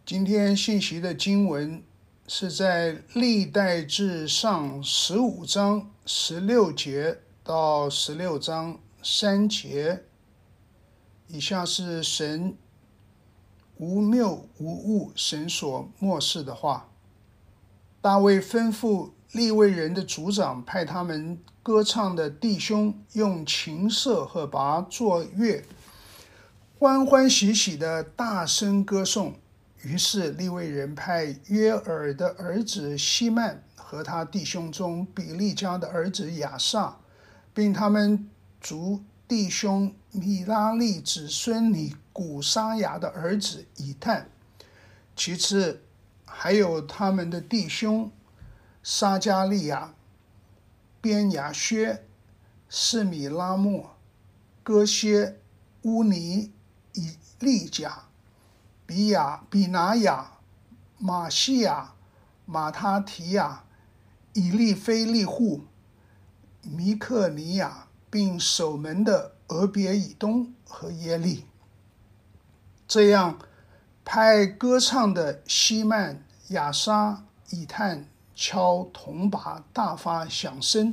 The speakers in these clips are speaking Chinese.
今天信息的经文是在历代志上15章16节到16章3节。以下是神无谬无误神所默示的话。大卫吩咐利未人的族长派他们歌唱的弟兄用琴瑟和拔作乐，欢欢喜喜的大声歌颂。于是利未人派约珥的儿子希曼和他弟兄中比利家的儿子亚萨，并他们族弟兄米拉利子孙里古沙雅的儿子以探，其次还有他们的弟兄撒加利亚、边雅薛、示米拉莫、哥歇、乌尼、以利甲、比拿雅、马西亚、马他提亚、以利非利户、米克尼亚，并守门的俄别以东和耶利。这样派歌唱的希曼、亚沙、以探敲铜钹，大发响声；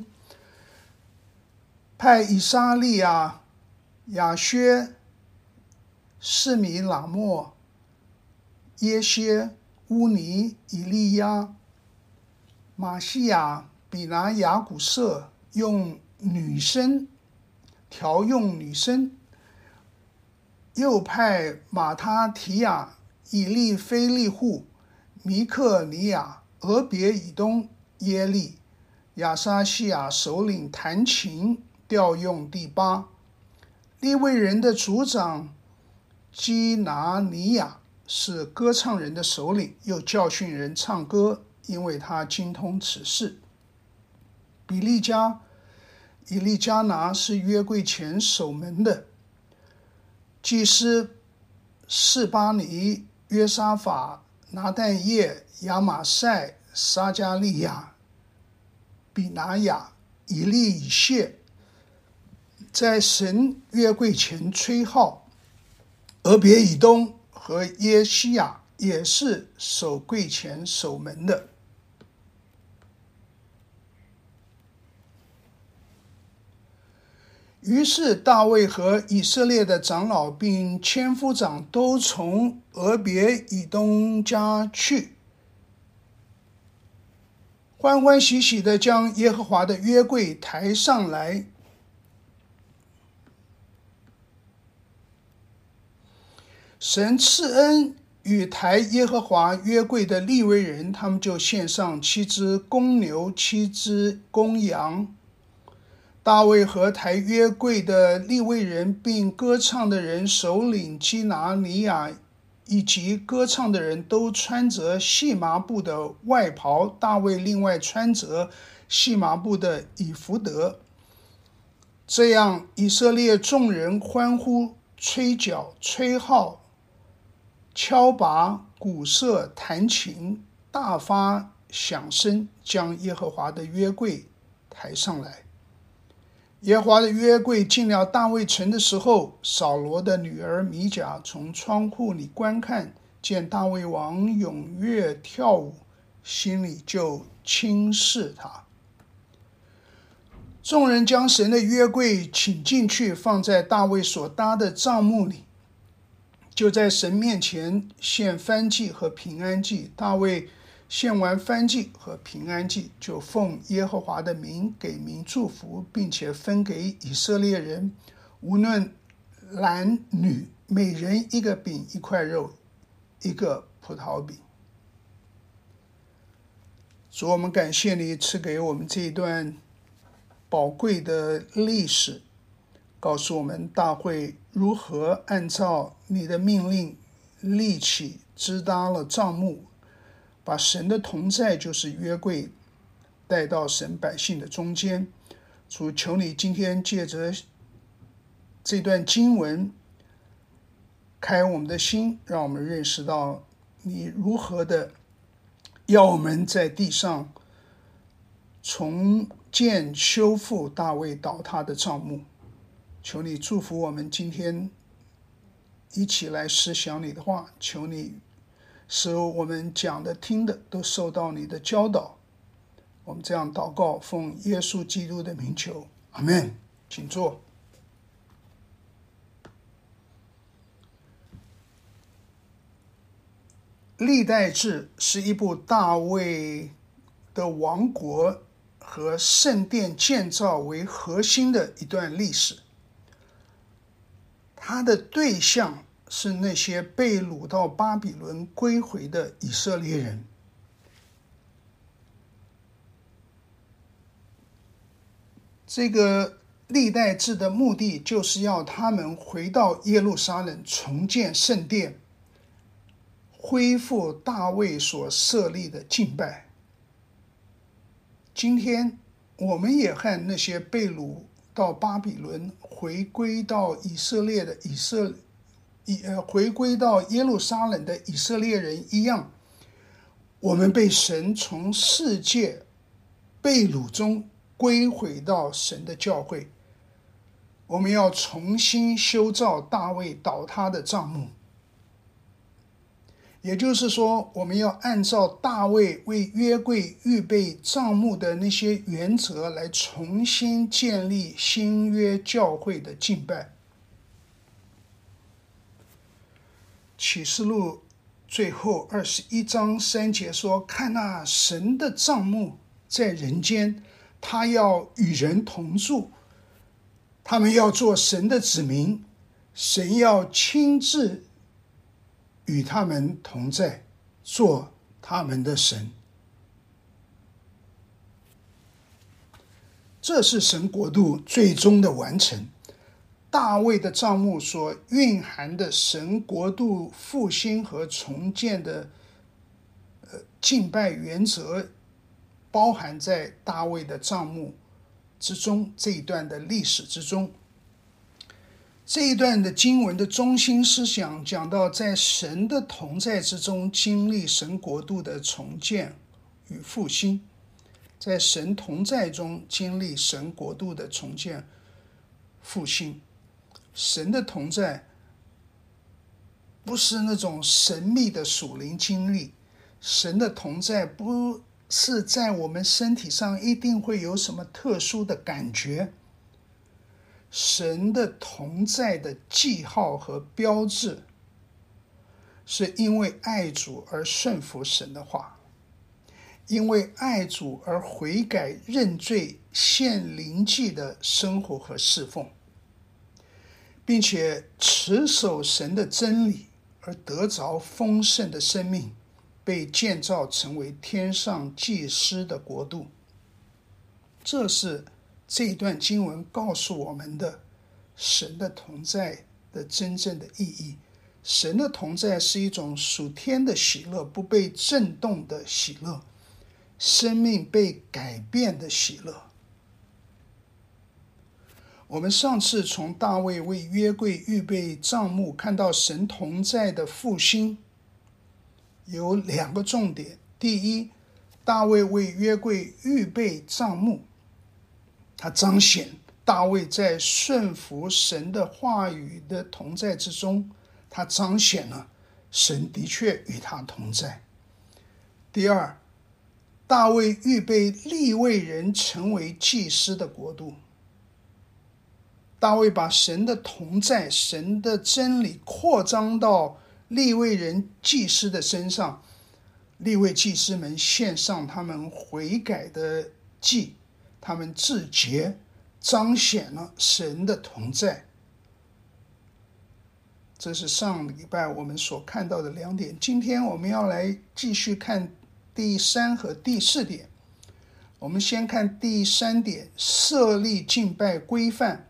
派以沙利亚、亚薛、示米拉莫、耶歇、乌尼、以利亚、马西亚、比拿雅古瑟用女声调用女声，又派马他提亚、以利非利户、米克尼亚、俄别以东、耶利、亚沙西亚首领弹琴，调用第八。利未人的族长基拿尼亚是歌唱人的首领，又教训人唱歌，因为他精通此事。比利家以利加拿是约柜前守门的，祭司示巴尼、约沙法、拿但业、亚玛塞、撒加利亚、比拿雅、以利以谢在神约柜前吹号。俄别以东和耶西亚也是守柜前守门的。于是大卫和以色列的长老并千夫长都从俄别以东家去，欢欢喜喜地将耶和华的约柜抬上来。神赐恩与抬耶和华约柜的利未人，他们就献上7只公牛、7只公羊。大卫和抬约柜的利未人并歌唱的人首领基拿尼亚以及歌唱的人都穿着细麻布的外袍，大卫另外穿着细麻布的以弗得。这样以色列众人欢呼、吹角、吹号、敲钹、鼓瑟、弹琴，大发响声，将耶和华的约柜抬上来。耶和华的约柜进了大卫城的时候，扫罗的女儿米甲从窗户里观看，见大卫王踊跃跳舞，心里就轻视他。众人将神的约柜请进去，放在大卫所搭的帐幕里，就在神面前献燔祭和平安祭。大卫献完燔祭和平安祭，就奉耶和华的名给民祝福，并且分给以色列人，无论男女，每人一个饼、一块肉、一个葡萄饼。主，我们感谢你赐给我们这一段宝贵的历史，告诉我们大会如何按照你的命令立起支搭了帐幕，把神的同在，就是约柜，带到神百姓的中间。主，求你今天借着这段经文开我们的心，让我们认识到你如何的要我们在地上重建修复大卫倒塌的帐幕。求你祝福我们今天一起来思想你的话，求你使我们讲的听的都受到你的教导。我们这样祷告，奉耶稣基督的名求，阿们。请坐。历代志是一部大卫的王国和圣殿建造为核心的一段历史。它的对象是那些被掳到巴比伦归回的以色列人。这个历代志的目的就是要他们回到耶路撒冷，重建圣殿，恢复大卫所设立的敬拜。今天我们也和那些被掳到巴比伦回归到回归到耶路撒冷的以色列人一样，我们被神从世界被掳中归回到神的教会。我们要重新修造大卫倒塌的帐幕，也就是说，我们要按照大卫为约柜预备帐幕的那些原则来重新建立新约教会的敬拜。启示录最后21章3节说，看那神的帐幕在人间，他要与人同住，他们要做神的子民，神要亲自与他们同在，做他们的神。这是神国度最终的完成。大卫的帐幕所蕴含的神国度复兴和重建的敬拜原则，包含在大卫的帐幕之中，这一段的历史之中。这一段的经文的中心思想讲到，在神的同在之中经历神国度的重建与复兴，在神同在中经历神国度的重建复兴。神的同在不是那种神秘的属灵经历，神的同在不是在我们身体上一定会有什么特殊的感觉。神的同在的记号和标志，是因为爱主而顺服神的话，因为爱主而悔改认罪献灵祭的生活和侍奉，并且持守神的真理而得着丰盛的生命，被建造成为天上祭司的国度。这是这一段经文告诉我们的神的同在的真正的意义。神的同在是一种属天的喜乐，不被震动的喜乐，生命被改变的喜乐。我们上次从大卫为约柜预备帐幕看到神同在的复兴，有2个重点。第一，大卫为约柜预备帐幕，他彰显大卫在顺服神的话语的同在之中，他彰显了神的确与他同在。第二，大卫预备利未人成为祭司的国度。大卫把神的同在、神的真理扩张到利未人祭司的身上，利未祭司们献上他们悔改的祭，他们自洁，彰显了神的同在。这是上礼拜我们所看到的2点。今天我们要来继续看第3和第4点。我们先看第3点，设立敬拜规范，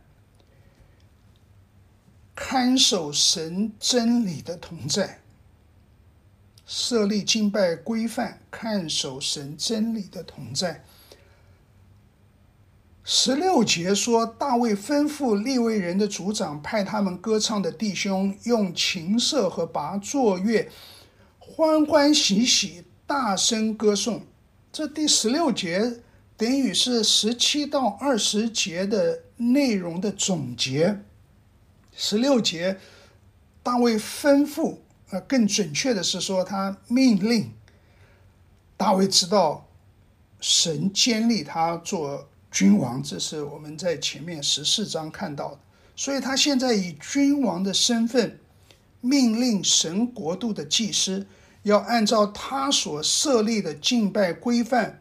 看守神真理的同在。设立敬拜规范，看守神真理的同在。16节说，大卫吩咐利未人的族长派他们歌唱的弟兄用琴瑟和拔作乐，欢欢喜喜大声歌颂。这第16节等于是17到20节的内容的总结。16节，大卫吩咐更准确的是说，他命令大卫知道神坚立他做君王，这是我们在前面14章看到的。所以他现在以君王的身份命令神国度的祭司要按照他所设立的敬拜规范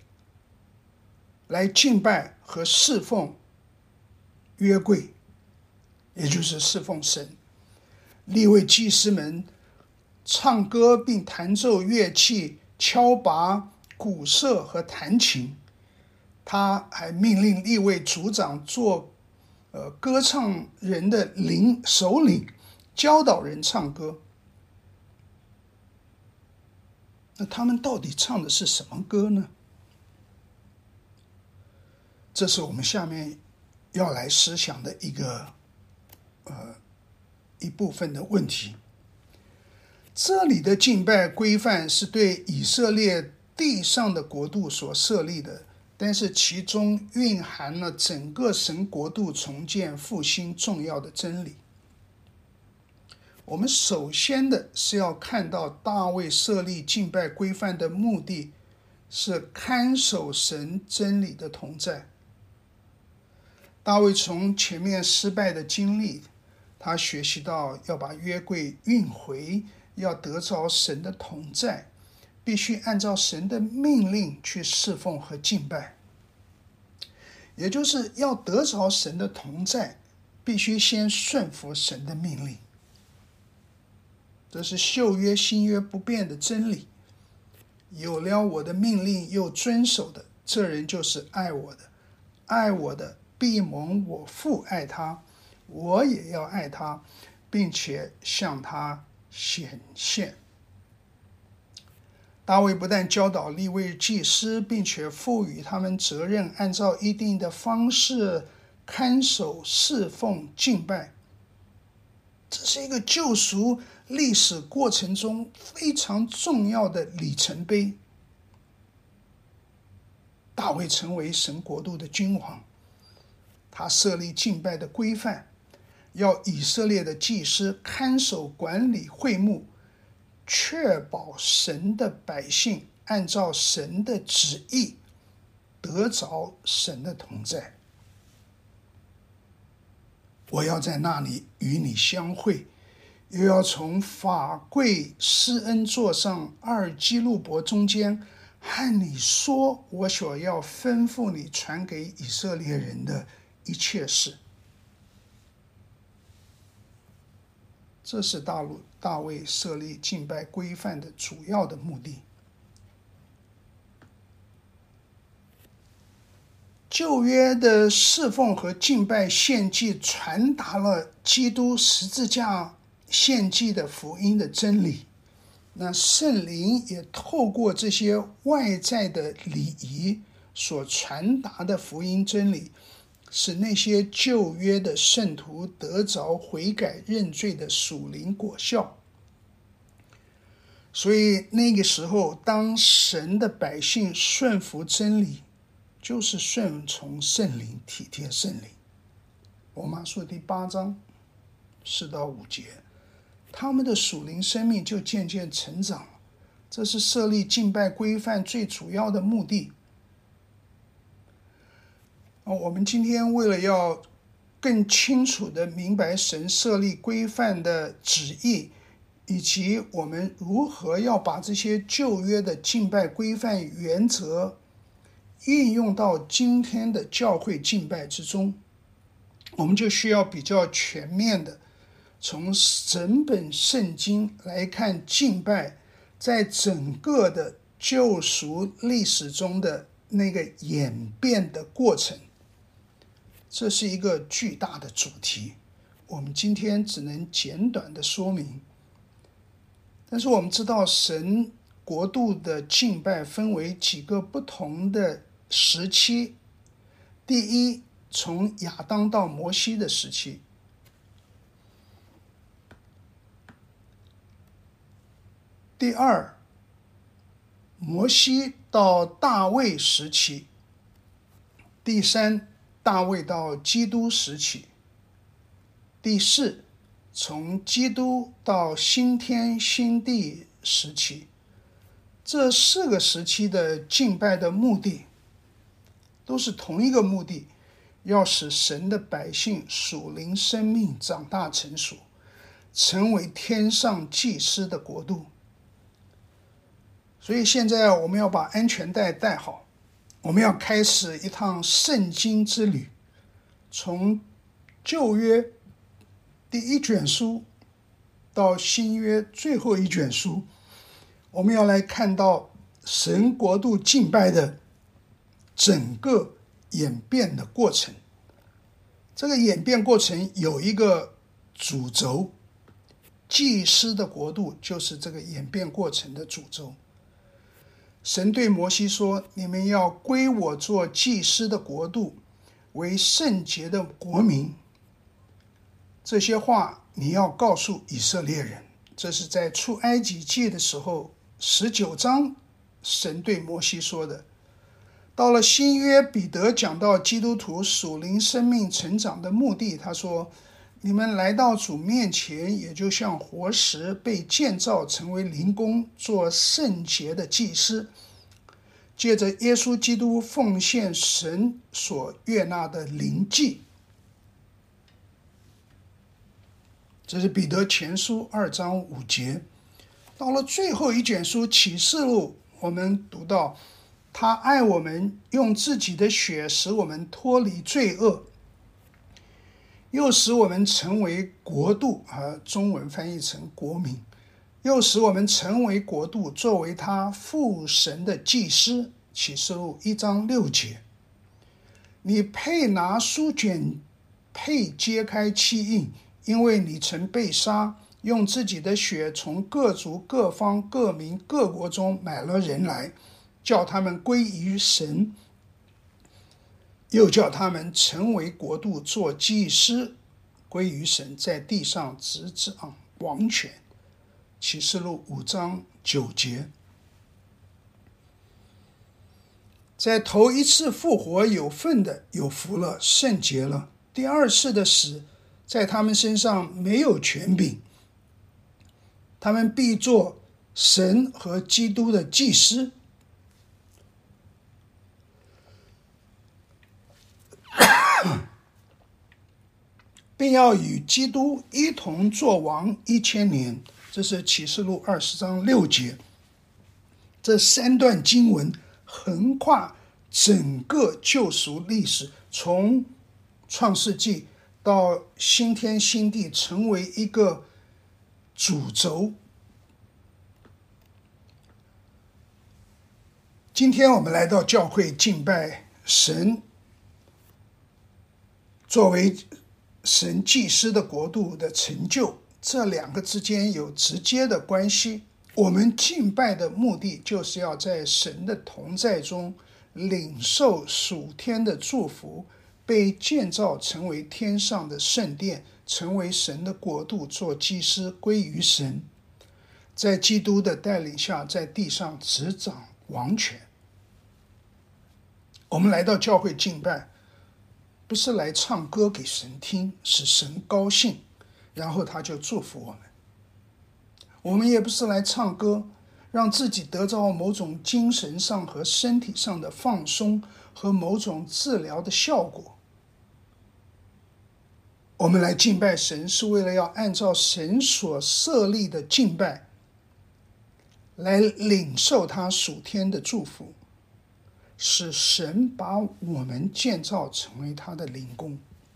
来敬拜和侍奉约柜，也就是侍奉神。利未祭司们唱歌并弹奏乐器，敲拔、鼓瑟和弹琴。他还命令利未族长做歌唱人的首领，教导人唱歌。那他们到底唱的是什么歌呢？这是我们下面要来思想的一部分的问题。这里的敬拜规范是对以色列地上的国度所设立的，但是其中蕴含了整个神国度重建复兴重要的真理。我们首先的是要看到大卫设立敬拜规范的目的是看守神真理的同在。大卫从前面失败的经历，他学习到要把约柜运回，要得着神的同在，必须按照神的命令去侍奉和敬拜。也就是要得着神的同在，必须先顺服神的命令。这是旧约新约不变的真理。有了我的命令又遵守的，这人就是爱我的。爱我的必蒙我父爱他，我也要爱他，并且向他显现。大卫不但教导利未祭司，并且赋予他们责任，按照一定的方式看守、侍奉、敬拜。这是一个救赎历史过程中非常重要的里程碑。大卫成为神国度的君王，他设立敬拜的规范，要以色列的祭司看守管理会幕，确保神的百姓按照神的旨意得着神的同在。我要在那里与你相会，又要从法柜施恩座上二基路伯中间和你说我所要吩咐你传给以色列人的一切事。这是大卫设立敬拜规范的主要的目的。旧约的侍奉和敬拜献祭传达了基督十字架献祭的福音的真理，那圣灵也透过这些外在的礼仪所传达的福音真理，使那些旧约的圣徒得着悔改认罪的属灵果效。所以那个时候，当神的百姓顺服真理，就是顺从圣灵，体贴圣灵。罗马书第8章4到5节，他们的属灵生命就渐渐成长。这是设立敬拜规范最主要的目的。我们今天为了要更清楚地明白神设立规范的旨意，以及我们如何要把这些旧约的敬拜规范原则应用到今天的教会敬拜之中，我们就需要比较全面的从整本圣经来看敬拜在整个的救赎历史中的那个演变的过程。这是一个巨大的主题，我们今天只能简短的说明。但是我们知道神国度的敬拜分为几个不同的时期。第一，从亚当到摩西的时期。第二，摩西到大卫时期。第三，大卫到基督时期。第四， 从基督到新天新地时期，这4个时期的敬拜的目的都是同一个目的，要使神的百姓属灵生命长大成熟，成为天上祭司的国度。所以现在我们要把安全带带好，我们要开始一趟圣经之旅，从旧约第1卷书到新约最后1卷书，我们要来看到神国度敬拜的整个演变的过程。这个演变过程有一个主轴，祭司的国度就是这个演变过程的主轴。神对摩西说，你们要归我做祭司的国度，为圣洁的国民。这些话你要告诉以色列人。这是在出埃及记的时候19章神对摩西说的。到了新约，彼得讲到基督徒属灵生命成长的目的，他说，你们来到主面前，也就像活石被建造成为灵宫，做圣洁的祭司，借着耶稣基督奉献神所悦纳的灵祭。这是彼得前书2章5节。到了最后1卷书启示录，我们读到他爱我们，用自己的血使我们脱离罪恶，又使我们成为国度，中文翻译成国民，又使我们成为国度，作为他父神的祭司。启示录1章6节。你配拿书卷，配揭开七印，因为你曾被杀，用自己的血从各族各方各民各国中买了人来，叫他们归于神，又叫他们成为国度，做祭司，归于神，在地上执掌王权。启示录5章9节。在头一次复活有份的有福了，圣洁了。第2次的死在他们身上没有权柄，他们必做神和基督的祭司。并要与基督一同作王1000年。这是启示录20章6节。这3段经文横跨整个救赎历史，从创世纪到新天新地，成为一个主轴。今天我们来到教会敬拜神，作为神祭司的国度的成就，这2个之间有直接的关系。我们敬拜的目的就是要在神的同在中领受属天的祝福，被建造成为天上的圣殿，成为神的国度，做祭司，归于神，在基督的带领下，在地上执掌王权。我们来到教会敬拜，不是来唱歌给神听，使神高兴，然后他就祝福我们。我们也不是来唱歌，让自己得到某种精神上和身体上的放松和某种治疗的效果。我们来敬拜神，是为了要按照神所设立的敬拜，来领受他属天的祝福，使神把我们建造成为他的灵宫。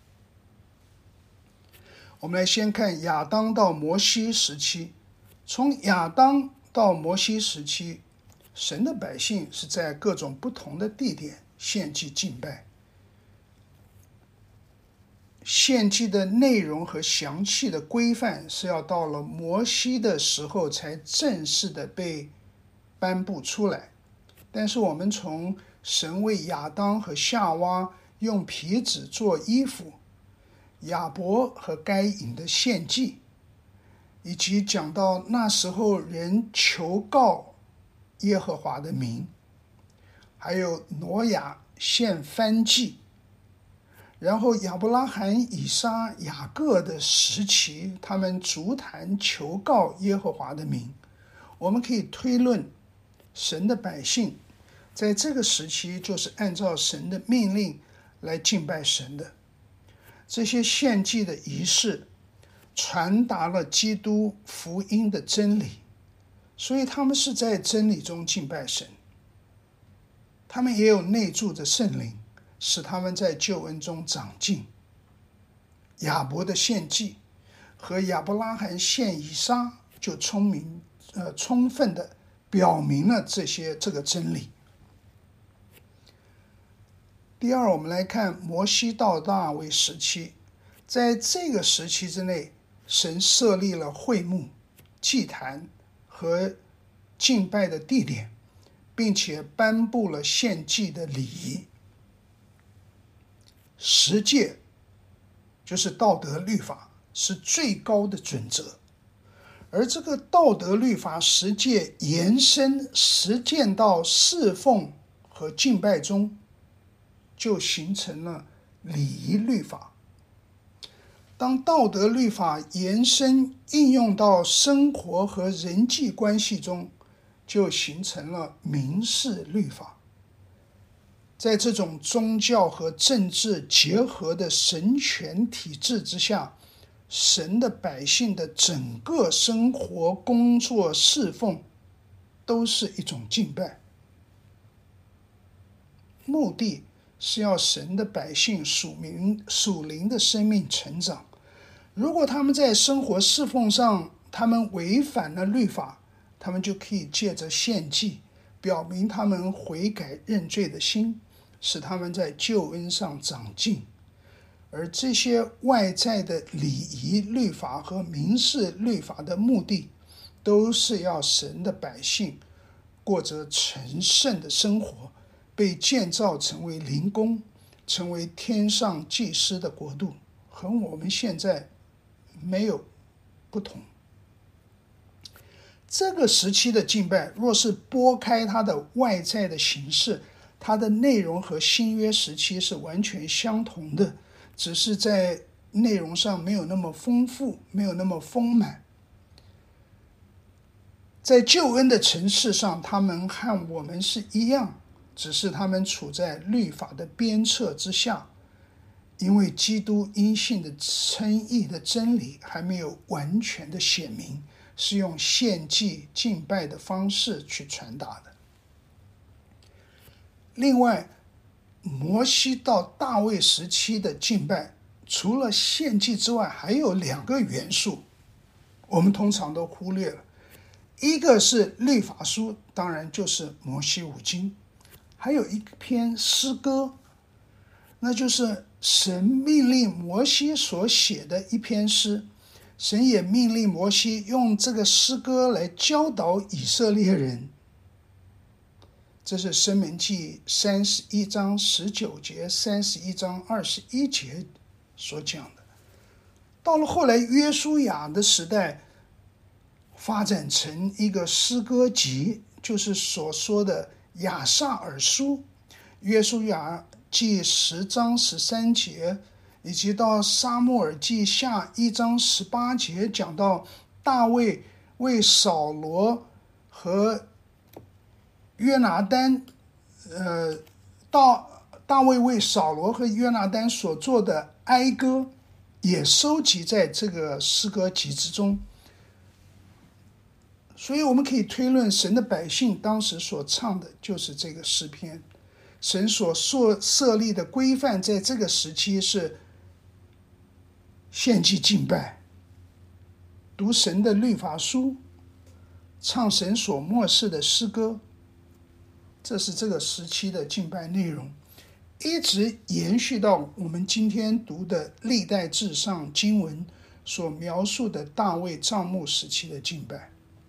我们来先看亚当到摩西时期。从亚当到摩西时期，神的百姓是在各种不同的地点献祭敬拜。献祭的内容和详细的规范是要到了摩西的时候才正式的被颁布出来。但是我们从神为亚当和夏娃用皮子做衣服，亚伯和该隐的献祭，以及讲到那时候人求告耶和华的名，还有挪亚献燔祭， 然后亚伯拉罕、以撒、雅各的时期，他们足坛求告耶和华的名。我们可以推论，神的百姓在这个时期就是按照神的命令来敬拜神的。这些献祭的仪式传达了基督福音的真理，所以他们是在真理中敬拜神。他们也有内住的圣灵，使他们在救恩中长进。亚伯的献祭和亚伯拉罕献以撒就充分的表明了这个真理。第二，我们来看摩西到大卫时期，在这个时期之内，神设立了会幕、祭坛和敬拜的地点，并且颁布了献祭的礼仪。十诫就是道德律法，是最高的准则。而这个道德律法十诫延伸实践到侍奉和敬拜中，就形成了礼仪律法。当道德律法延伸应用到生活和人际关系中，就形成了民事律法。在这种宗教和政治结合的神权体制之下，神的百姓的整个生活、工作、侍奉都是一种敬拜，目的是要神的百姓属灵的生命成长。如果他们在生活侍奉上他们违反了律法，他们就可以借着献祭表明他们悔改认罪的心，使他们在救恩上长进。而这些外在的礼仪律法和民事律法的目的，都是要神的百姓过着成圣的生活，被建造成为灵宫，成为天上祭司的国度，和我们现在没有不同。这个时期的敬拜，若是拨开它的外在的形式，它的内容和新约时期是完全相同的，只是在内容上没有那么丰富，没有那么丰满。在救恩的层次上，他们和我们是一样，只是他们处在律法的鞭策之下，因为基督因信的称义的真理还没有完全的显明，是用献祭敬拜的方式去传达的。另外，摩西到大卫时期的敬拜，除了献祭之外，还有两个元素，我们通常都忽略了。一个是律法书，当然就是摩西五经，还有一篇诗歌，那就是神命令摩西所写的一篇诗。神也命令摩西用这个诗歌来教导以色列人。这是申命记31章19节、31章21节所讲的。到了后来约书亚的时代，发展成一个诗歌集，就是所说的亚萨尔书。约书亚记10章13节，以及到撒母耳记下1章18节，讲到大卫为扫罗和约拿单，大卫为扫罗和约拿单所做的哀歌，也收集在这个诗歌集之中。所以我们可以推论，神的百姓当时所唱的就是这个诗篇。神所设立的规范在这个时期是献祭敬拜、读神的律法书、唱神所默示的诗歌，这是这个时期的敬拜内容，一直延续到我们今天读的历代志上经文所描述的大卫帐幕时期的敬拜。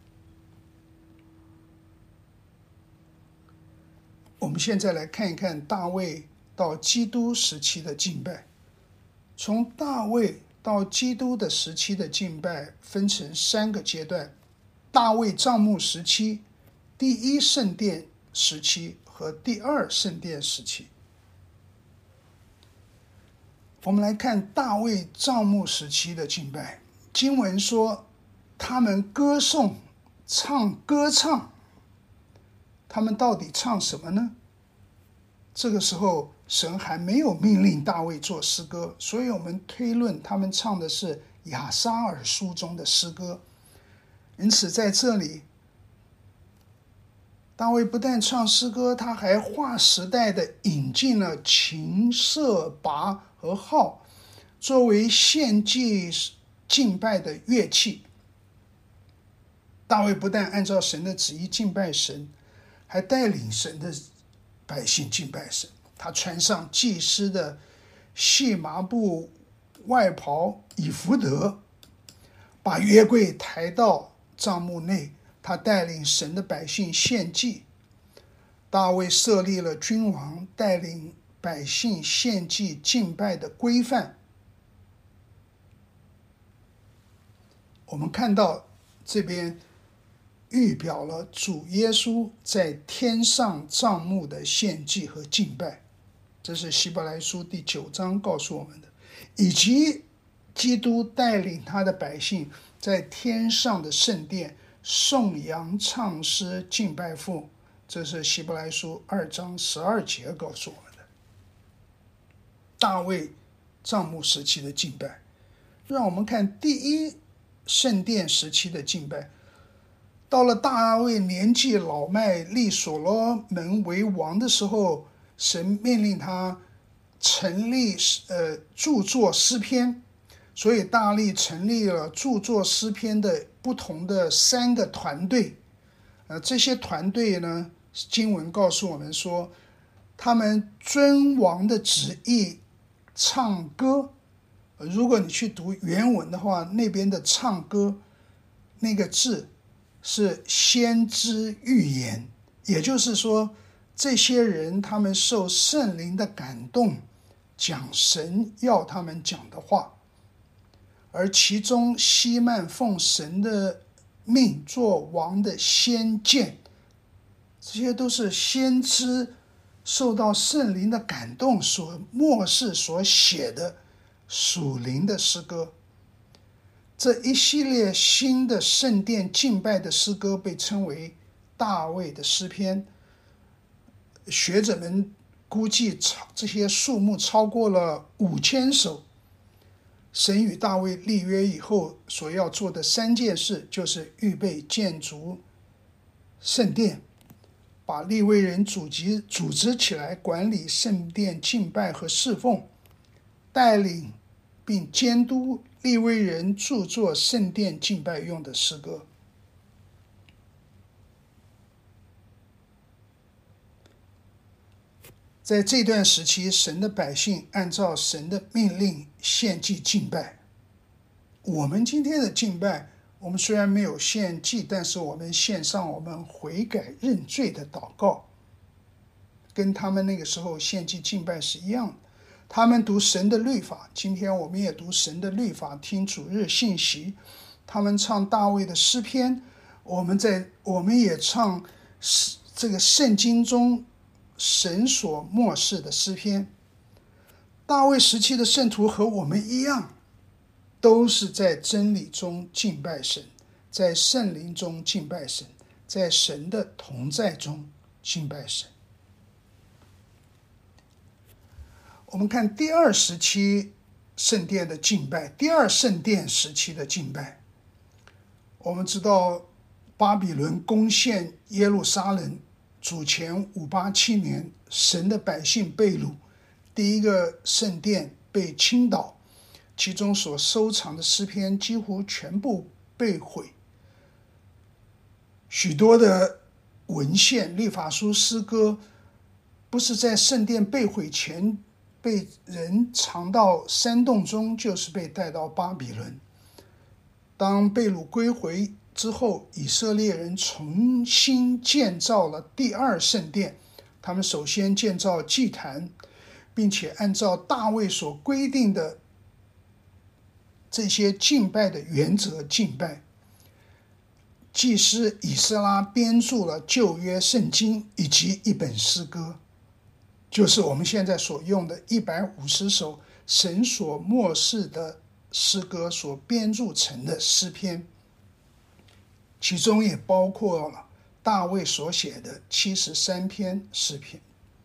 我们现在来看一看大卫到基督时期的敬拜。从大卫到基督的时期的敬拜分成3个阶段：大卫帐幕时期、第一圣殿时期和第二圣殿时期。 我们来看大卫帐幕时期的敬拜。经文说，他们歌颂、歌唱，他们到底唱什么呢？这个时候，神还没有命令大卫做诗歌，所以我们推论他们唱的是亚撒尔书中的诗歌。因此，在这里，大卫不但唱诗歌，他还划时代的引进了琴、瑟、拔和号作为献祭敬拜的乐器。大卫不但按照神的旨意敬拜神，还带领神的百姓敬拜神。他穿上祭司的细麻布外袍以弗得，把约柜抬到帐幕内，他带领神的百姓献祭。大卫设立了君王带领百姓献祭敬拜的规范。我们看到这边预表了主耶稣在天上帐幕的献祭和敬拜，这是希伯来书第9章告诉我们的，以及基督带领他的百姓在天上的圣殿颂扬唱诗敬拜父，这是希伯来书2章12节告诉我们的。大卫帐幕时期的敬拜，让我们看第一圣殿时期的敬拜。到了大卫年纪老迈，立所罗门为王的时候，神命令他成立著作诗篇，所以大卫成立了著作诗篇的不同的3个团队。这些团队呢，经文告诉我们说，他们遵王的旨意唱歌。如果你去读原文的话，那边的唱歌那个字是先知预言，也就是说，这些人他们受圣灵的感动，讲神要他们讲的话。而其中希曼奉神的命做王的先见，这些都是先知受到圣灵的感动所默示所写的属灵的诗歌。这一系列新的圣殿敬拜的诗歌被称为大卫的诗篇，学者们估计这些数目超过了5000首。神与大卫立约以后所要做的3件事，就是预备建筑圣殿，把利未人组织起来管理圣殿敬拜和侍奉，带领并监督利未人著作圣殿敬拜用的诗歌。在这段时期，神的百姓按照神的命令献祭敬拜。我们今天的敬拜，我们虽然没有献祭，但是我们献上我们悔改认罪的祷告，跟他们那个时候献祭敬拜是一样的。他们读神的律法，今天我们也读神的律法，听主日信息。他们唱大卫的诗篇，我们也唱这个圣经中神所默示的诗篇。大卫时期的圣徒和我们一样，都是在真理中敬拜神，在圣灵中敬拜神，在神的同在中敬拜神。我们看第二时期圣殿的敬拜，第二圣殿时期的敬拜。我们知道巴比伦攻陷耶路撒冷，主前587年，神的百姓被掳，第一个圣殿被倾倒，其中所收藏的诗篇几乎全部被毁。许多的文献、律法书、诗歌，不是在圣殿被毁前被人藏到山洞中，就是被带到巴比伦。当被掳归回之后，以色列人重新建造了第二圣殿。他们首先建造祭坛，并且按照大卫所规定的这些敬拜的原则敬拜。祭司以斯拉编著了旧约圣经以及一本诗歌，就是我们现在所用的150首神所默示的诗歌所编著成的诗篇，其中也包括了大卫所写的73篇诗篇。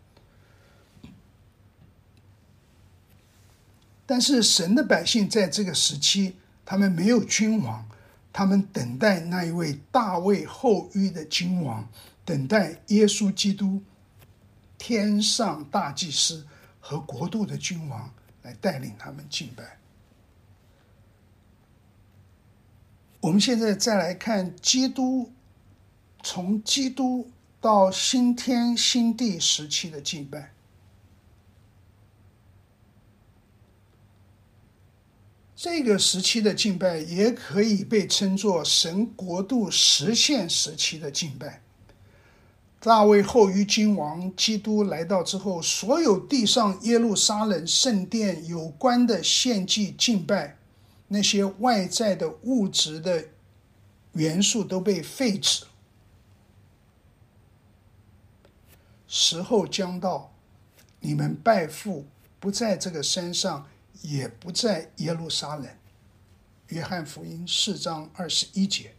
但是神的百姓在这个时期，他们没有君王，他们等待那一位大卫后裔的君王，等待耶稣基督，天上大祭司和国度的君王来带领他们敬拜。我们现在再来看基督，从基督到新天新地时期的敬拜。这个时期的敬拜也可以被称作神国度实现时期的敬拜。大卫后裔君王基督来到之后，所有地上耶路撒冷圣殿有关的献祭敬拜，那些外在的物质的元素都被废止。时候将到，你们拜父不在这个山上，也不在耶路撒冷。约翰福音4章21节。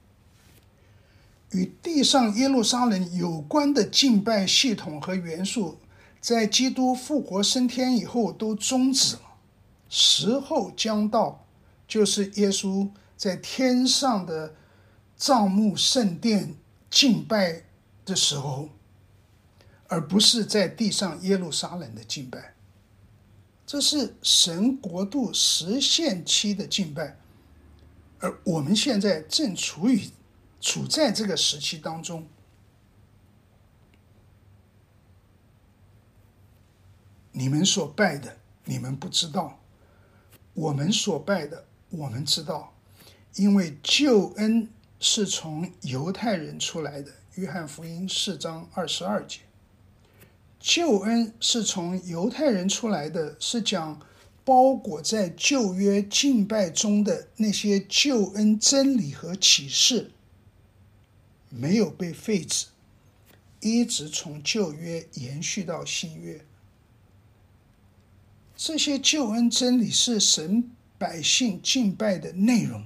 与地上耶路撒冷有关的敬拜系统和元素，在基督复活升天以后都终止了。时候将到，就是耶稣在天上的帐幕圣殿敬拜的时候，而不是在地上耶路撒冷的敬拜。这是神国度实现期的敬拜，而我们现在正处在这个时期当中。你们所拜的，你们不知道；我们所拜的，我们知道，因为救恩是从犹太人出来的。约翰福音4章22节。救恩是从犹太人出来的，是讲包裹在旧约敬拜中的那些救恩真理和启示，没有被废止，一直从旧约延续到新约。这些救恩真理是神百姓敬拜的内容。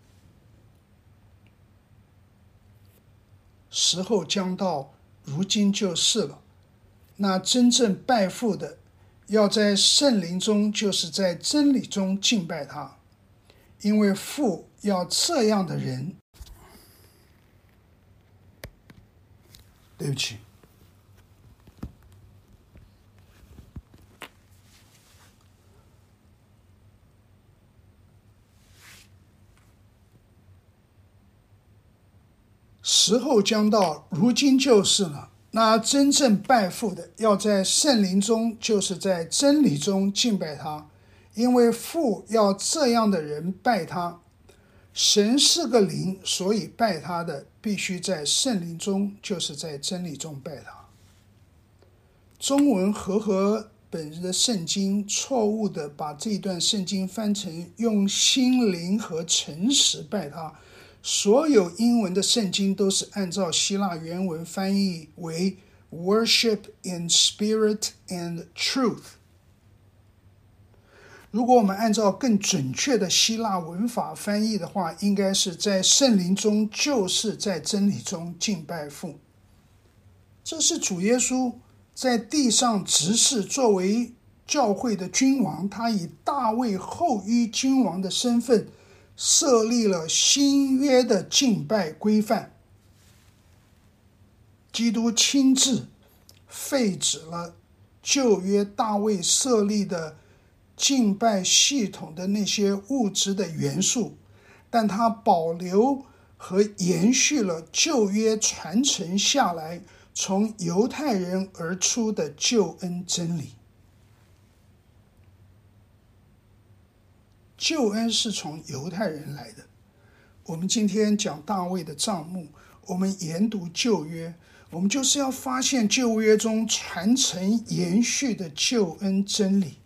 时候将到，如今就是了。那真正拜父的，要在圣灵中，就是在真理中敬拜他，因为父要这样的人。对不起，时候将到，如今就是了。那真正拜父的，要在圣灵中，就是在真理中敬拜他，因为父要这样的人拜他。神是个灵，所以拜他的必须在圣灵中，就是在真理中拜他。中文和本日的圣经错误的把这一段圣经翻成用心灵和诚实拜他。所有英文的圣经都是按照希腊原文翻译为 worship in spirit and truth。 如果我们按照更准确的希腊文法翻译的话，应该是在圣灵中，就是在真理中敬拜父。这是主耶稣在地上执事，作为教会的君王，他以大卫后裔君王的身份设立了新约的敬拜规范。基督亲自废止了旧约大卫设立的敬拜系统的那些物质的元素，但他保留和延续了旧约传承下来从犹太人而出的救恩真理。救恩是从犹太人来的。我们今天讲大卫的帐幕，我们研读旧约，我们就是要发现旧约中传承延续的救恩真理。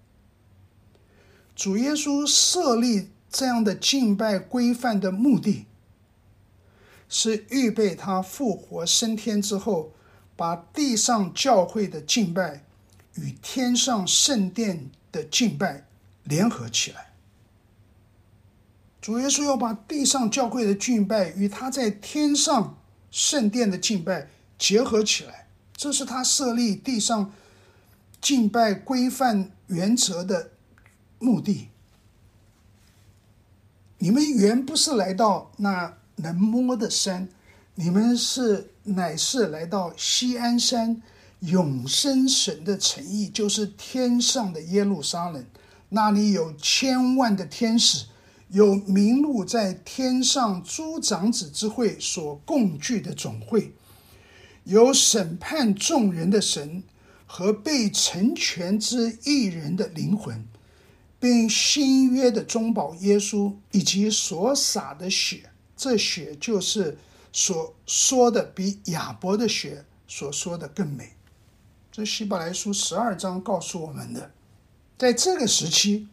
主耶稣设立这样的敬拜规范的目的，是预备他复活升天之后，把地上教会的敬拜与天上圣殿的敬拜联合起来。主耶稣要把地上教会的敬拜与他在天上圣殿的敬拜结合起来，这是他设立地上敬拜规范原则的目的。你们原不是来到那能摸的山，你们乃是来到锡安山，永生神的城邑，就是天上的耶路撒冷。那里有千万的天使，有名录在天上诸长子之会所共聚的总会，有审判众人的神和被成全之义人的灵魂，并新约的中保耶稣，以及所洒的血。这血就是所说的比亚伯的血所说的更美。这希伯来书12章告诉我们的。在这个时期，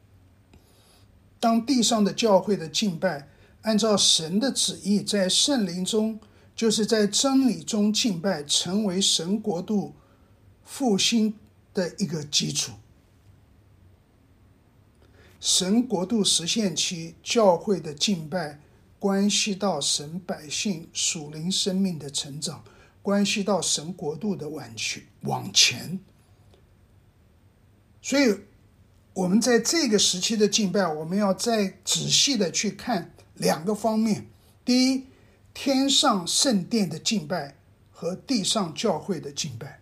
当地上的教会的敬拜按照神的旨意在圣灵中，就是在真理中敬拜，成为神国度复兴的一个基础。神国度实现期，教会的敬拜关系到神百姓属灵生命的成长，关系到神国度的往前。所以我们在这个时期的敬拜，我们要再仔细的去看两个方面。第一，天上圣殿的敬拜和地上教会的敬拜。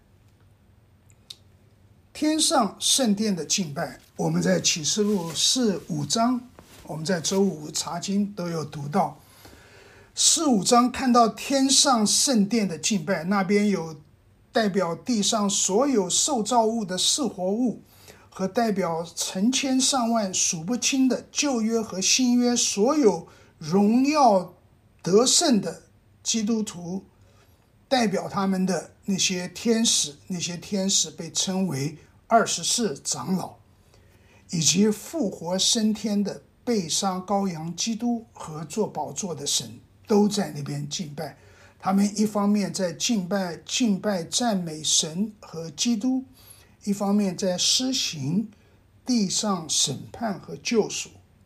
天上圣殿的敬拜，我们在启示录4、5章，我们在周五查经都有读到。4、5章看到天上圣殿的敬拜，那边有代表地上所有受造物的是活物，和代表成千上万数不清的旧约和新约所有荣耀得胜的基督徒，代表他们的那些天使，那些天使被称为24长老，以及复活升天的被杀羔羊基督和坐宝座的神，都在那边敬拜。他们一方面在敬拜赞美神和基督，一方面在施行地上审判和救赎。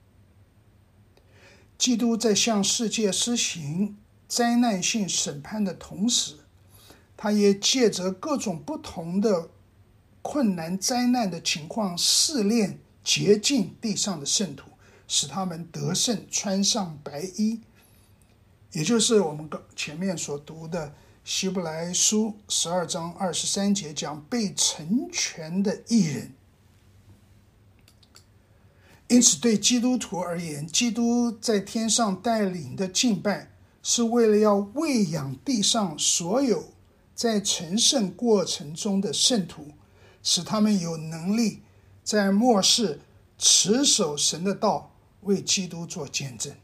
基督在向世界施行灾难性审判的同时，他也借着各种不同的困难灾难的情况试炼洁净地上的圣徒，使他们得胜，穿上白衣，也就是我们前面所读的希伯来书12章23节讲被成全的义人。因此对基督徒而言，基督在天上带领的敬拜，是为了要喂养地上所有在成圣过程中的圣徒，使他们有能力在末世持守神的道，为基督做见证。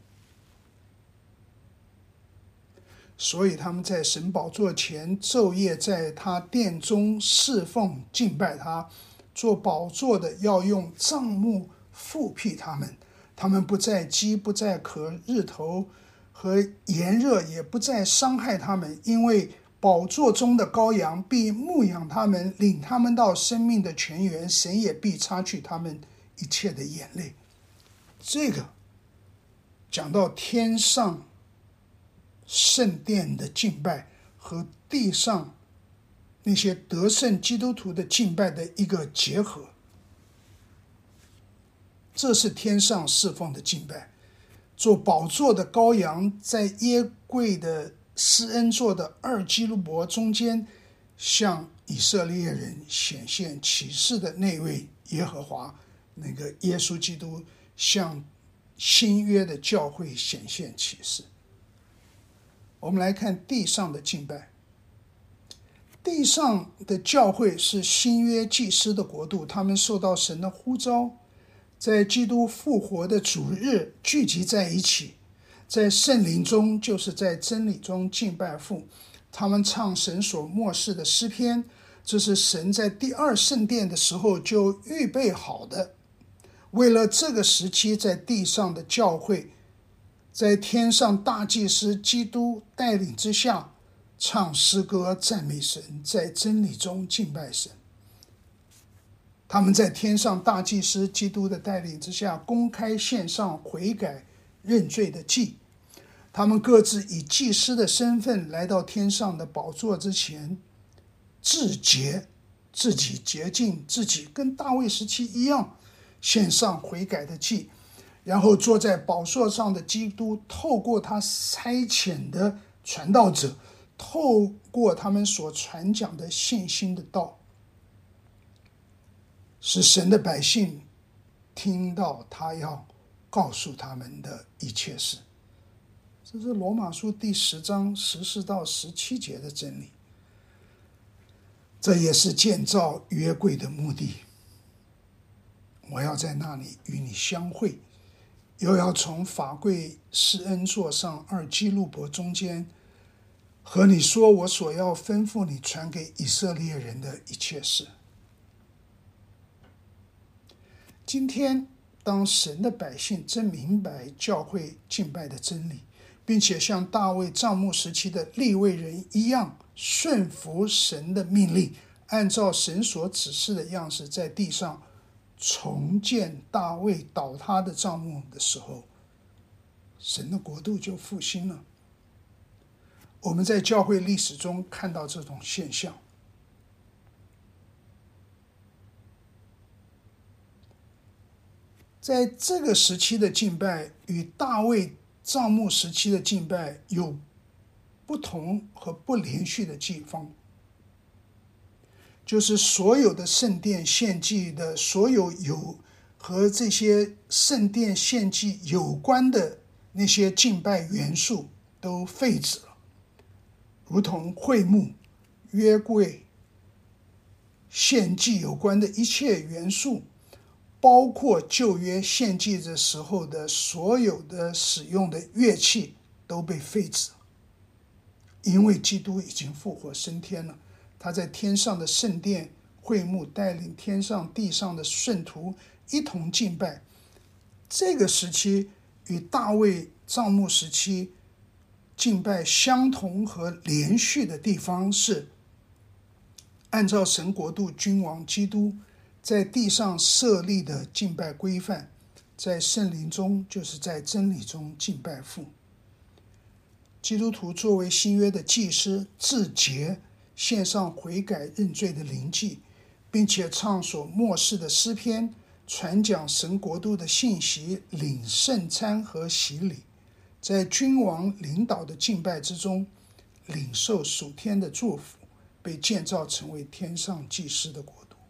所以他们在神宝座前昼夜在他殿中侍奉敬拜他，做宝座的要用帐幕覆庇他们，他们不再饥，不再渴，日头和炎热也不再伤害他们，因为宝座中的羔羊必牧养他们，领他们到生命的泉源，神也必擦去他们一切的眼泪。这个讲到天上圣殿的敬拜和地上那些得胜基督徒的敬拜的一个结合，这是天上侍奉的敬拜。做宝座的羔羊在耶柜的施恩座的2基路伯中间，向以色列人显现启示的那位耶和华，那个耶稣基督向新约的教会显现启示。我们来看地上的敬拜。地上的教会是新约祭司的国度，他们受到神的呼召，在基督复活的主日聚集在一起，在圣灵中，就是在真理中敬拜父。他们唱神所默示的诗篇，这是神在第二圣殿的时候就预备好的，为了这个时期在地上的教会，在天上大祭司基督带领之下，唱诗歌赞美神，在真理中敬拜神。 他们在天上大祭司基督的带领之下，公开献上悔改认罪的祭。他们各自以祭司的身份来到天上的宝座之前，自洁自己，洁净自己，跟大卫时期一样，献上悔改的祭。然后坐在宝座上的基督，透过他差遣的传道者，透过他们所传讲的信心的道，使神的百姓听到他要告诉他们的一切事。这是罗马书第10章14到17节的真理。这也是建造约柜的目的。我要在那里与你相会，又要从法柜施恩座上2基路伯中间和你说我所要吩咐你传给以色列人的一切事。今天当神的百姓真明白教会敬拜的真理，并且像大卫帐幕时期的利未人一样顺服神的命令，按照神所指示的样式在地上重建大卫倒塌的帐幕的时候，神的国度就复兴了。我们在教会历史中看到这种现象。在这个时期的敬拜与大卫帐幕时期的敬拜有不同和不连续的地方，就是所有的圣殿献祭的所有和这些圣殿献祭有关的那些敬拜元素都废止了，如同会幕、约柜、献祭有关的一切元素，包括旧约献祭的时候的所有的使用的乐器都被废止了，因为基督已经复活升天了。他在天上的圣殿会幕带领天上地上的圣徒一同敬拜。这个时期与大卫帐幕时期敬拜相同和连续的地方是，按照神国度君王基督在地上设立的敬拜规范，在圣灵中就是在真理中敬拜父。基督徒作为新约的祭司，自洁献上悔改认罪的灵祭，并且唱所默示的诗篇，传讲神国度的信息，领圣餐和洗礼，在君王领导的敬拜之中领受属天的祝福，被建造成为天上祭司的国度。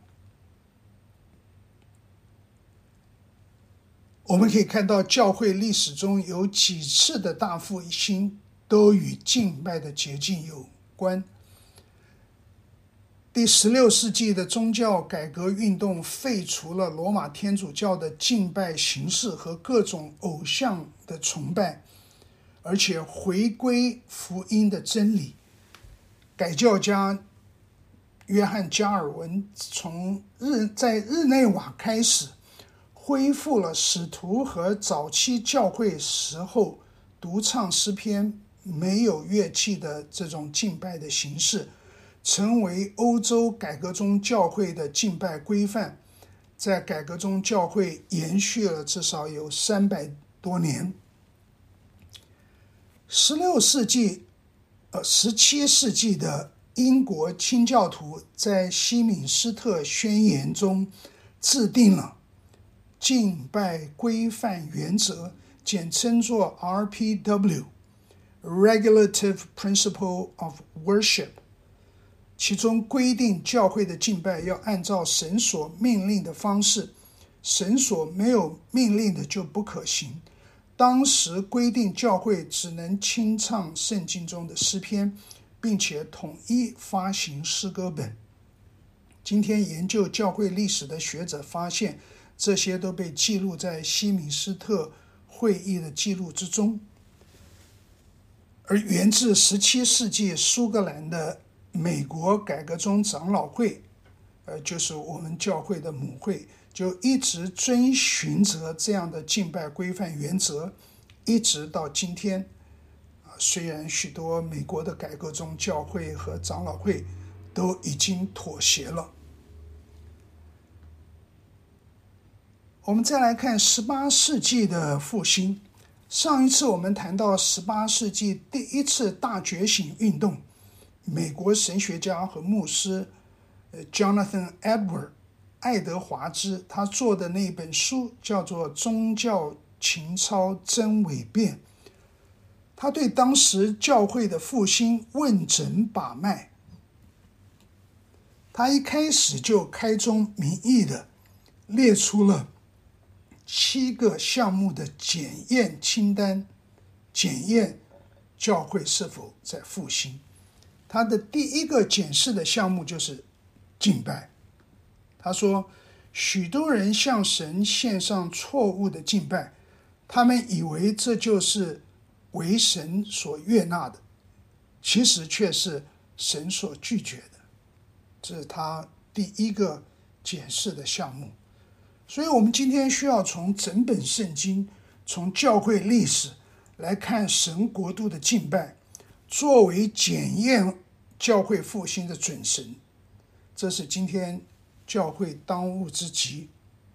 我们可以看到教会历史中有几次的大复兴都与敬拜的洁净有关。第16世纪的宗教改革运动废除了罗马天主教的敬拜形式和各种偶像的崇拜，而且回归福音的真理。改教家约翰加尔文在日内瓦开始恢复了使徒和早期教会时候独唱诗篇没有乐器的这种敬拜的形式，成为欧洲改革中教会的敬拜规范。在改革中教会延续了至少有300多年。17世纪的英国清教徒在西敏斯特宣言中制定了敬拜规范原则，简称作 RPW Regulative Principle of Worship， 其中规定教会的敬拜要按照神所命令的方式，神所没有命令的就不可行。当时规定教会只能清唱圣经中的诗篇，并且统一发行诗歌本。今天研究教会历史的学者发现，这些都被记录在西敏斯特会议的记录之中。而源自17世纪苏格兰的美国改革宗长老会，就是我们教会的母会，就一直遵循着这样的敬拜规范原则，一直到今天。虽然许多美国的改革宗教会和长老会都已经妥协了。 我们再来看18世纪的复兴。上一次我们谈到18世纪第一次大觉醒运动，美国神学家和牧师Jonathan Edwards 爱德华兹他做的那本书叫做《宗教情操真伪辩》，他对当时教会的复兴问诊把脉。他一开始就开宗明义的列出了7个项目的检验清单，检验教会是否在复兴。他的第一个检视的项目就是敬拜。他说，许多人向神献上错误的敬拜，他们以为这就是为神所悦纳的，其实却是神所拒绝的。这是他第一个检视的项目。所以我们今天需要从整本圣经，从教会历史来看神国度的敬拜，作为检验教会复兴的准绳。这是今天教会当务之急。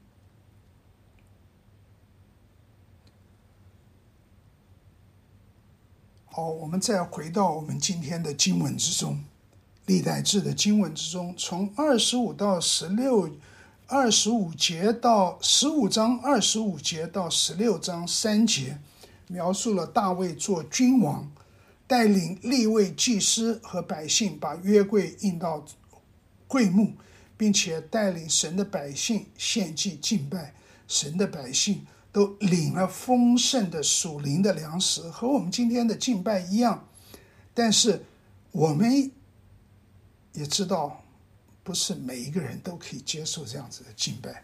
好，我们再回到我们今天的经文之中，历代志的经文之中，从25到16，25节到15章25节到16章3节，描述了大卫做君王，带领利未祭司和百姓把约柜运到会幕，并且带领神的百姓献祭敬拜。神的百姓都领了丰盛的属灵的粮食，和我们今天的敬拜一样。但是我们也知道，不是每一个人都可以接受这样子的敬拜。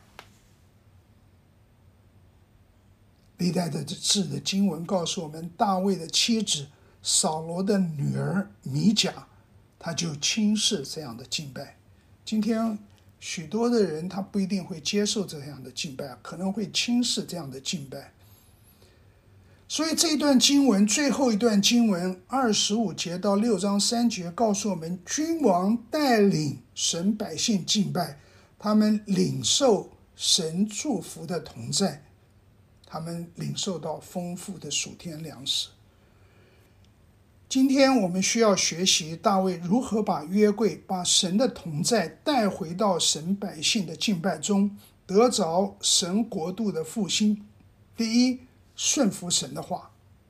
历代的志的经文告诉我们，大卫的妻子扫罗的女儿米甲，他就轻视这样的敬拜。今天许多的人他不一定会接受这样的敬拜，可能会轻视这样的敬拜。所以这一段经文，最后一段经文25节到6章3节告诉我们，君王带领神百姓敬拜，他们领受神祝福的同在，他们领受到丰富的属天粮食。今天我们需要学习大卫如何把约柜，把神的同在带回到神百姓的敬拜中，得着神国度的复兴。第一，顺服神的话，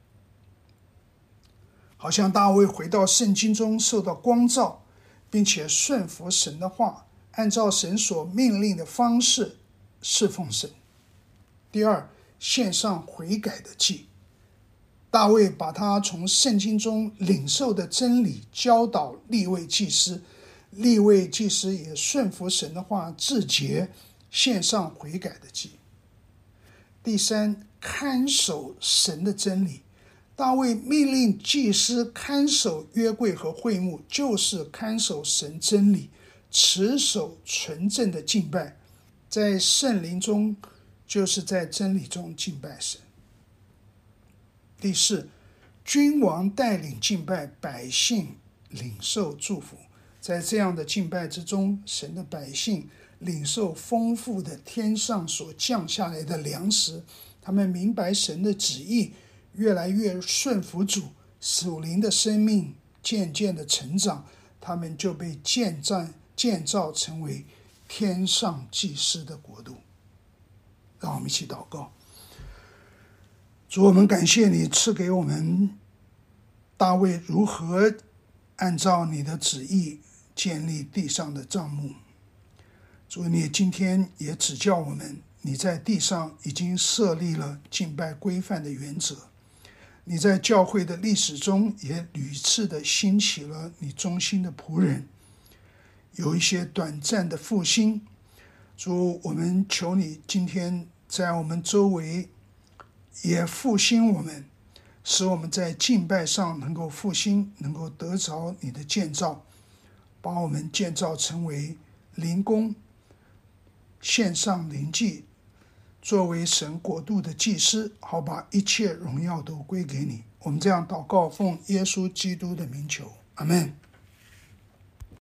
好像大卫回到圣经中受到光照，并且顺服神的话，按照神所命令的方式侍奉神。第二，献上悔改的祭。大卫把他从圣经中领受的真理教导利未祭司，利未祭司也顺服神的话，自洁，献上悔改的祭。第三，看守神的真理。大卫命令祭司看守约柜和会幕，就是看守神真理，持守纯正的敬拜，在圣灵中，就是在真理中敬拜神。第四，君王带领敬拜，百姓领受祝福。在这样的敬拜之中，神的百姓领受丰富的天上所降下来的粮食，他们明白神的旨意，越来越顺服主，属灵的生命渐渐的成长，他们就被建造成为天上祭司的国度。让我们一起祷告。主，我们感谢你赐给我们大卫如何按照你的旨意建立地上的帐幕。主，你今天也指教我们，你在地上已经设立了敬拜规范的原则，你在教会的历史中也屡次的兴起了你忠心的仆人，有一些短暂的复兴。主，我们求你今天在我们周围也复兴我们，使我们在敬拜上能够复兴，能够得着你的建造，把我们建造成为灵宫，献上灵祭，作为神国度的祭司，好把一切荣耀都归给你。我们这样祷告，奉耶稣基督的名求，阿们。